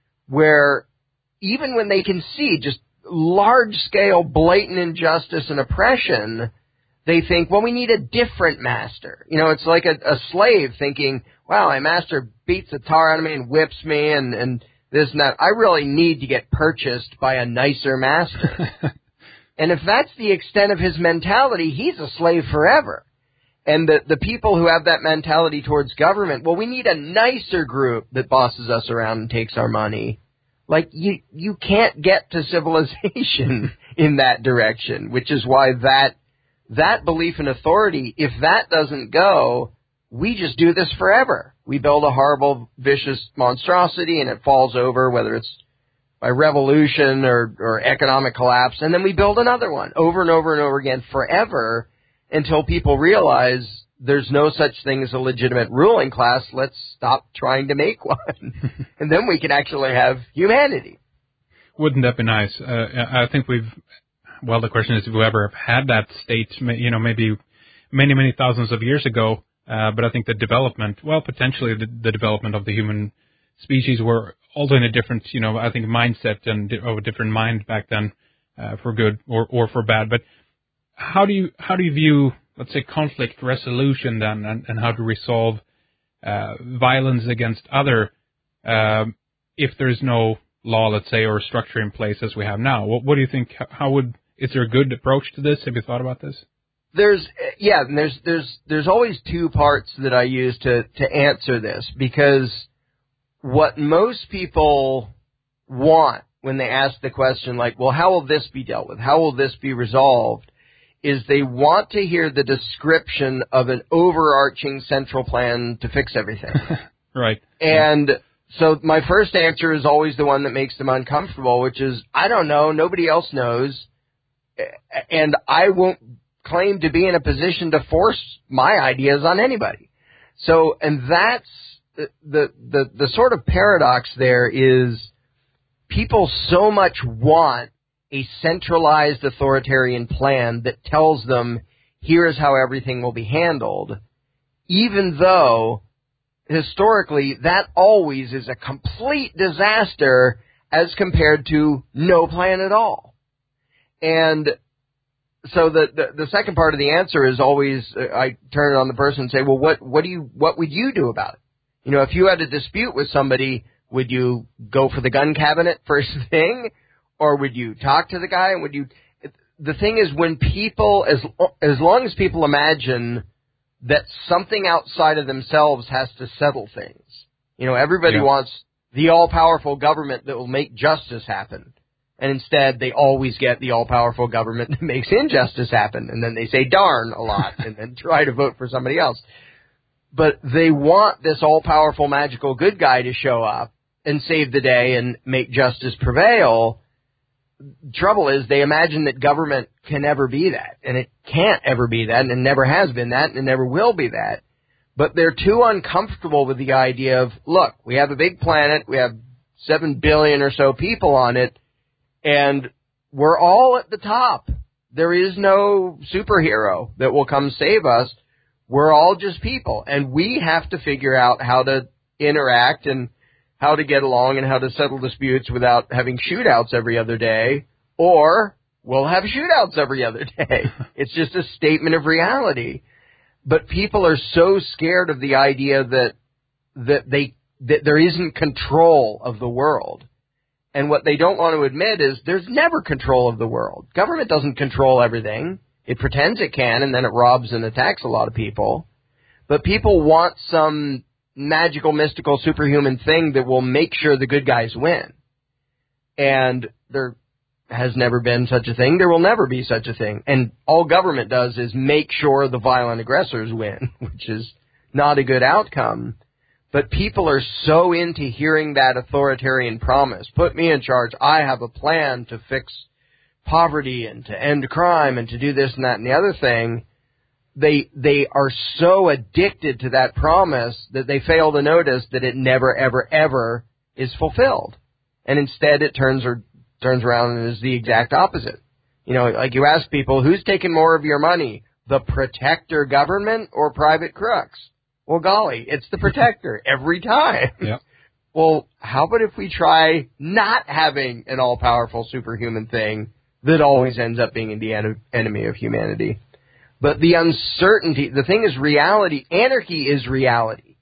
where even when they can see just large-scale blatant injustice and oppression, they think, well, we need a different master. You know, it's like a, a slave thinking, wow, my master beats the tar out of me and whips me and, and this and that. I really need to get purchased by a nicer master. And if that's the extent of his mentality, he's a slave forever. And the, the people who have that mentality towards government, well, we need a nicer group that bosses us around and takes our money. Like, you, you can't get to civilization in that direction, which is why that, that belief in authority, if that doesn't go, we just do this forever. We build a horrible, vicious monstrosity and it falls over, whether it's by revolution or, or economic collapse, and then we build another one over and over and over again forever until people realize there's no such thing as a legitimate ruling class. Let's stop trying to make one. And then we can actually have humanity. Wouldn't that be nice? Uh, I think we've, well, the question is if we ever had that state, you know, maybe many, many thousands of years ago. Uh, but I think the development, well, potentially the, the development of the human species were also in a different, you know, I think mindset and of a different mind back then, uh, for good or, or for bad. But how do you, how do you view, let's say, conflict resolution then, and, and how to resolve uh, violence against other, um, if there's no law, let's say, or structure in place as we have now? What, what do you think? How would, is there a good approach to this? Have you thought about this? There's, yeah, there's, there's, there's always two parts that I use to, to answer this, because what most people want when they ask the question, like, well, how will this be dealt with? How will this be resolved? is they want to hear the description of an overarching central plan to fix everything. Right. And so my first answer is always the one that makes them uncomfortable, which is, I don't know, nobody else knows, and I won't claim to be in a position to force my ideas on anybody. So, and that's the, the, the, the sort of paradox there is people so much want a centralized authoritarian plan that tells them, here's how everything will be handled, even though historically that always is a complete disaster as compared to no plan at all. And so the, the, the second part of the answer is always, uh, I turn it on the person and say, well, what, what do you, what would you do about it? You know, if you had a dispute with somebody, would you go for the gun cabinet first thing? Or would you talk to the guy? And would you? The thing is, when people, as as long as people imagine that something outside of themselves has to settle things, you know, everybody yeah. wants the all-powerful government that will make justice happen, and instead they always get the all-powerful government that makes injustice happen, and then they say darn a lot, and then try to vote for somebody else. But they want this all-powerful magical good guy to show up and save the day and make justice prevail. Trouble is, they imagine that government can never be that, and it can't ever be that, and it never has been that, and it never will be that. But they're too uncomfortable with the idea of, look, we have a big planet, we have seven billion or so people on it, and we're all at the top. There is no superhero that will come save us. We're all just people, and we have to figure out how to interact and how to get along and how to settle disputes without having shootouts every other day, or we'll have shootouts every other day. It's just a statement of reality. But people are so scared of the idea that that they that there isn't control of the world. And what they don't want to admit is there's never control of the world. Government doesn't control everything. It pretends it can, and then it robs and attacks a lot of people. But people want some magical, mystical, superhuman thing that will make sure the good guys win. And there has never been such a thing. There will never be such a thing. And all government does is make sure the violent aggressors win, which is not a good outcome. But people are so into hearing that authoritarian promise, put me in charge, I have a plan to fix poverty and to end crime and to do this and that and the other thing. They they are so addicted to that promise that they fail to notice that it never, ever, ever is fulfilled. And instead it turns or turns around and is the exact opposite. You know, like you ask people, who's taking more of your money, the protector government or private crooks? Well, golly, it's the protector every time. Yeah. Well, how about if we try not having an all-powerful superhuman thing that always ends up being the en- enemy of humanity? But the uncertainty, the thing is reality. Anarchy is reality.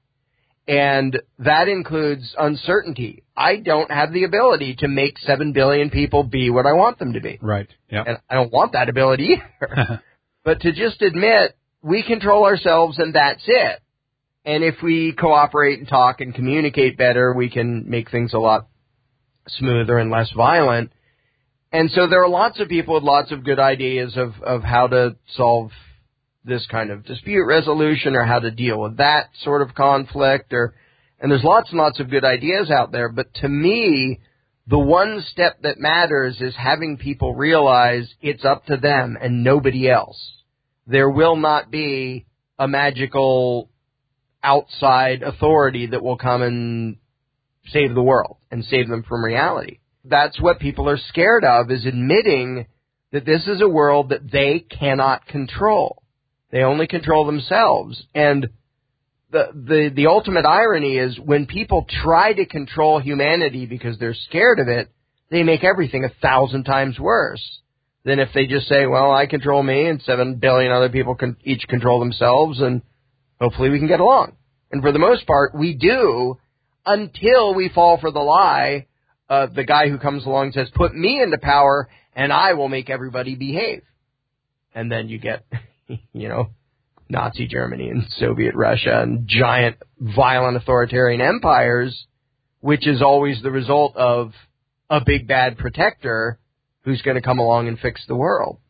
And that includes uncertainty. I don't have the ability to make seven billion people be what I want them to be. Right. Yeah. And I don't want that ability either. But to just admit, we control ourselves and that's it. And if we cooperate and talk and communicate better, we can make things a lot smoother and less violent. And so there are lots of people with lots of good ideas of, of how to solve this kind of dispute resolution or how to deal with that sort of conflict. Or, and there's lots and lots of good ideas out there. But to me, the one step that matters is having people realize it's up to them and nobody else. There will not be a magical outside authority that will come and save the world and save them from reality. That's what people are scared of, is admitting that this is a world that they cannot control. They only control themselves. And the, the, the ultimate irony is when people try to control humanity because they're scared of it, they make everything a thousand times worse than if they just say, well, I control me and seven billion other people can each control themselves and hopefully we can get along. And for the most part, we do, until we fall for the lie of the guy who comes along and says, put me into power and I will make everybody behave. And then you get, you know, Nazi Germany and Soviet Russia and giant violent authoritarian empires, which is always the result of a big bad protector who's going to come along and fix the world.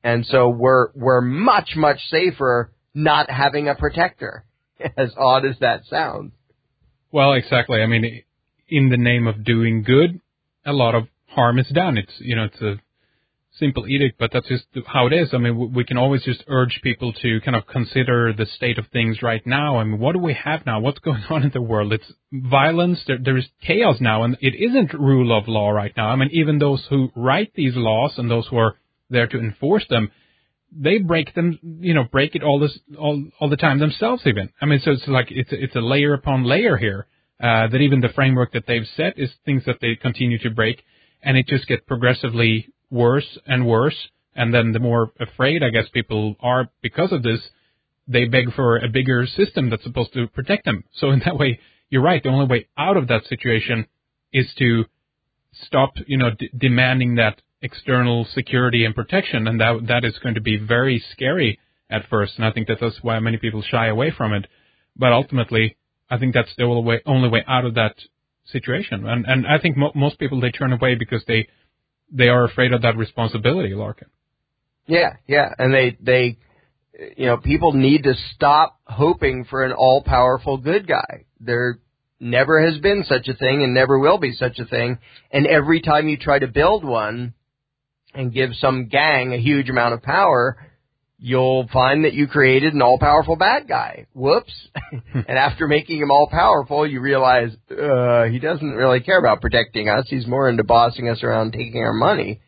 And so we're we're much, much safer not having a protector, as odd as that sounds. Well, exactly. I mean, in the name of doing good, a lot of harm is done. It's, you know, it's a simple edict, but that's just how it is. I mean, we can always just urge people to kind of consider the state of things right now. I mean, what do we have now? What's going on in the world? It's violence. There, there's chaos now, and it isn't rule of law right now. I mean, even those who write these laws and those who are there to enforce them, they break them, you know, break it all this, all, all the time themselves even. I mean, so it's like, it's, it's a layer upon layer here, uh, that even the framework that they've set is things that they continue to break, and it just gets progressively worse and worse. And then the more afraid, I guess, people are because of this, they beg for a bigger system that's supposed to protect them. So in that way, you're right. The only way out of that situation is to stop, you know, d- demanding that external security and protection, and that that is going to be very scary at first, and I think that that's why many people shy away from it. But ultimately, I think that's the only way, only way out of that situation. And and I think mo- most people, they turn away because they they are afraid of that responsibility, Larkin. Yeah, yeah, and they they you know, people need to stop hoping for an all-powerful good guy. There never has been such a thing, and never will be such a thing. And every time you try to build one and give some gang a huge amount of power, you'll find that you created an all-powerful bad guy. Whoops. And after making him all-powerful, you realize uh, he doesn't really care about protecting us. He's more into bossing us around, taking our money.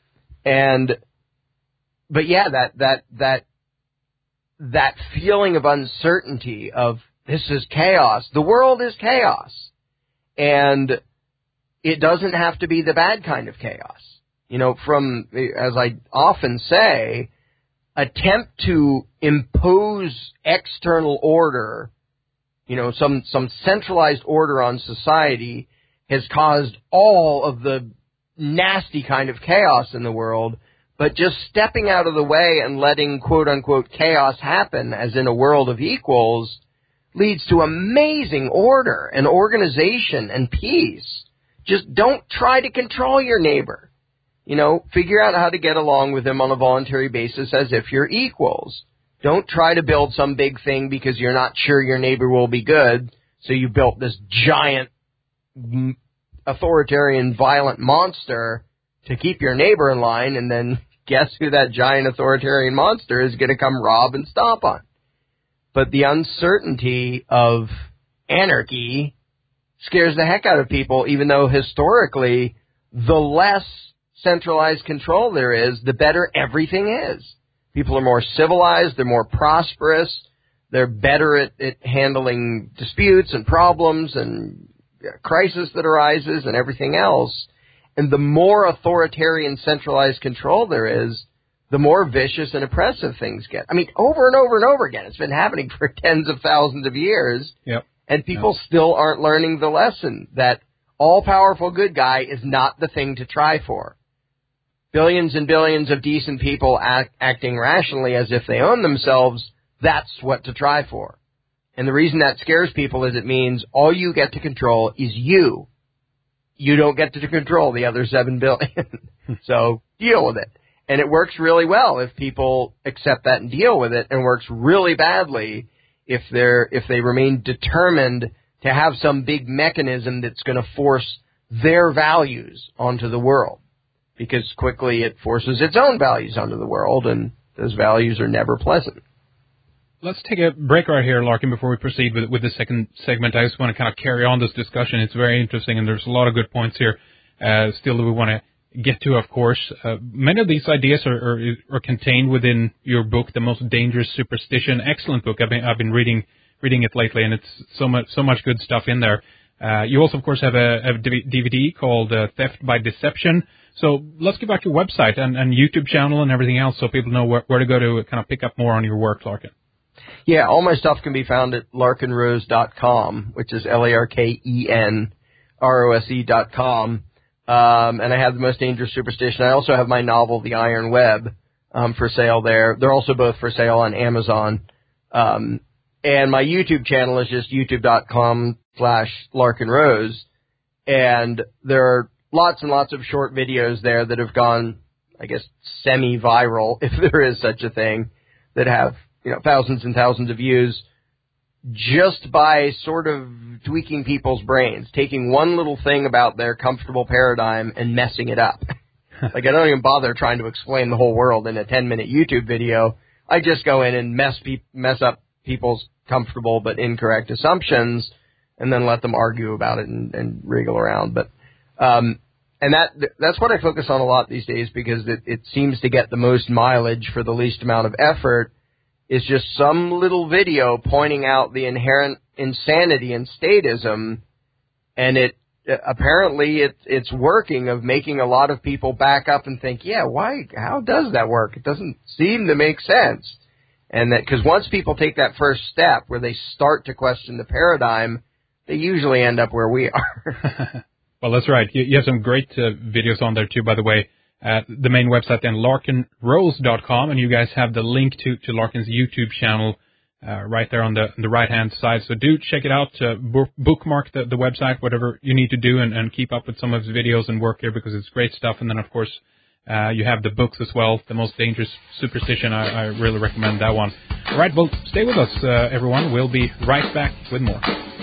And, but yeah, that, that, that, that feeling of uncertainty of this is chaos. The world is chaos. And it doesn't have to be the bad kind of chaos. You know, from, as I often say, attempt to impose external order, you know, some, some centralized order on society has caused all of the nasty kind of chaos in the world. But just stepping out of the way and letting quote-unquote chaos happen, as in a world of equals, leads to amazing order and organization and peace. Just don't try to control your neighbor. You know, figure out how to get along with them on a voluntary basis as if you're equals. Don't try to build some big thing because you're not sure your neighbor will be good, so you built this giant authoritarian violent monster to keep your neighbor in line, and then guess who that giant authoritarian monster is going to come rob and stomp on. But the uncertainty of anarchy scares the heck out of people, even though historically the less centralized control there is, the better everything is. People are more civilized, they're more prosperous, they're better at, at handling disputes and problems and crisis that arises and everything else. And the more authoritarian centralized control there is, the more vicious and oppressive things get. I mean, over and over and over again. It's been happening for tens of thousands of years. Yep. And people yep. still aren't learning the lesson that all-powerful good guy is not the thing to try for. Billions and billions of decent people act, acting rationally as if they own themselves, that's what to try for. And the reason that scares people is it means all you get to control is you. You don't get to control the other seven billion. So deal with it. And it works really well if people accept that and deal with it, and works really badly if they're, if they remain determined to have some big mechanism that's going to force their values onto the world. Because quickly it forces its own values onto the world, and those values are never pleasant. Let's take a break right here, Larkin, before we proceed with with the second segment. I just want to kind of carry on this discussion. It's very interesting, and there's a lot of good points here uh, still that we want to get to, of course. Uh, many of these ideas are, are, are contained within your book, The Most Dangerous Superstition. Excellent book. I've been, I've been reading reading it lately, and it's so much so much good stuff in there. Uh, you also, of course, have a, a D V D called uh, Theft by Deception. So let's get back to your website and, and YouTube channel and everything else so people know where, where to go to kind of pick up more on your work, Larkin. Yeah, all my stuff can be found at larken rose dot com, which is L A R K E N R O S E dot com. Um, and I have The Most Dangerous Superstition. I also have my novel, The Iron Web, um, for sale there. They're also both for sale on Amazon. Um, and my YouTube channel is just youtube dot com slash larken rose. And there are lots and lots of short videos there that have gone I guess, semi-viral, if there is such a thing, that have, you know, thousands and thousands of views just by sort of tweaking people's brains, taking one little thing about their comfortable paradigm and messing it up. Like, I don't even bother trying to explain the whole world in a ten-minute YouTube video. I just go in and mess pe- mess up people's comfortable but incorrect assumptions and then let them argue about it and, and wriggle around. But um, and that that's what I focus on a lot these days, because it, it seems to get the most mileage for the least amount of effort, is just some little video pointing out the inherent insanity in statism, and it apparently it, it's working, of making a lot of people back up and think, yeah, why, how does that work? It doesn't seem to make sense. And that, because once people take that first step where they start to question the paradigm, they usually end up where we are. Well, that's right. You, you have some great uh, videos on there too, by the way. Uh, the main website then, larkin rose dot com, and you guys have the link to, to Larkin's YouTube channel uh, right there on the on the right-hand side. So do check it out, uh, book, bookmark the, the website, whatever you need to do, and, and keep up with some of his videos and work here, because it's great stuff. And then, of course, uh, you have the books as well, The Most Dangerous Superstition. I, I really recommend that one. All right, well, stay with us, uh, everyone. We'll be right back with more.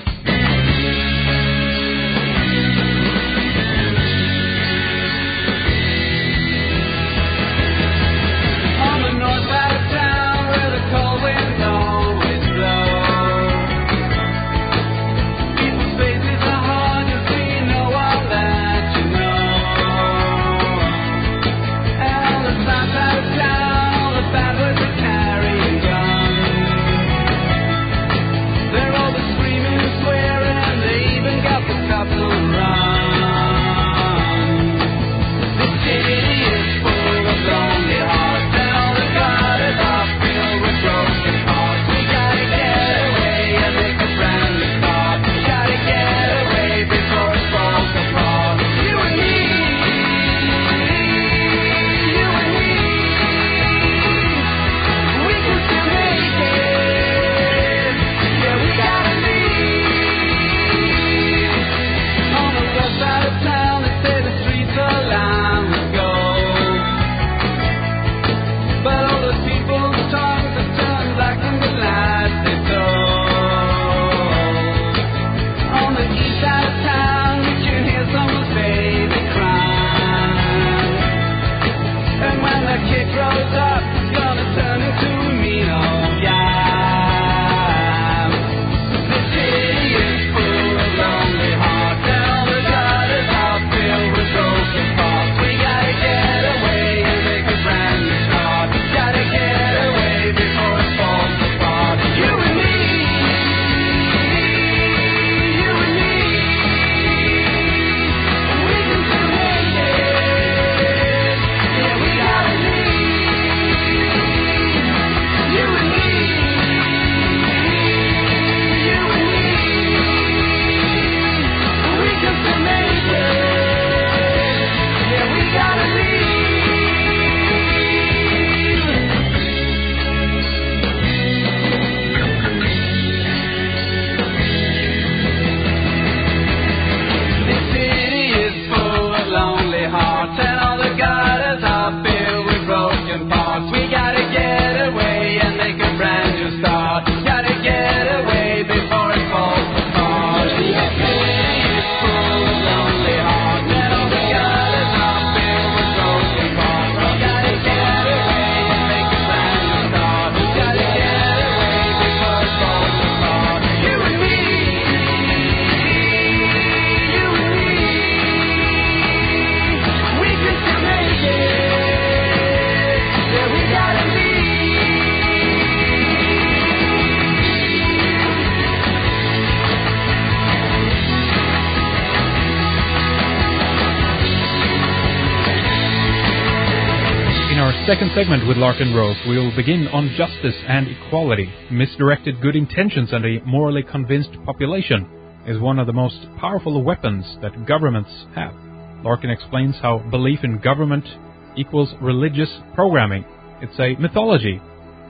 Second segment with Larkin Rose, we will begin on justice and equality. Misdirected good intentions and a morally convinced population is one of the most powerful weapons that governments have. Larkin explains how belief in government equals religious programming. It's a mythology,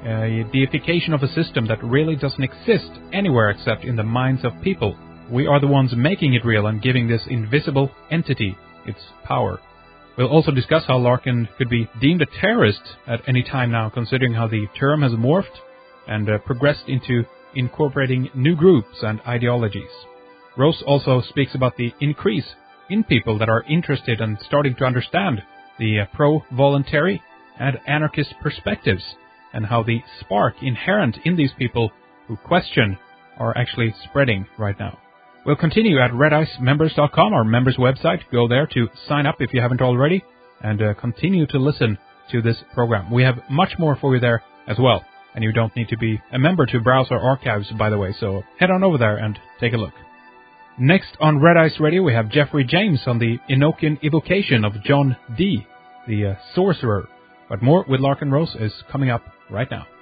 a deification of a system that really doesn't exist anywhere except in the minds of people. We are the ones making it real and giving this invisible entity its power. We'll also discuss how Larkin could be deemed a terrorist at any time now, considering how the term has morphed and uh, progressed into incorporating new groups and ideologies. Rose also speaks about the increase in people that are interested and starting to understand the uh, pro-voluntary and anarchist perspectives, and how the spark inherent in these people who question are actually spreading right now. We'll continue at red ice members dot com, our members website. Go there to sign up if you haven't already, and uh, continue to listen to this program. We have much more for you there as well, and you don't need to be a member to browse our archives, by the way, so head on over there and take a look. Next on Red Ice Radio, we have Jeffrey James on the Enochian evocation of John Dee, the uh, sorcerer. But more with Larkin Rose is coming up right now.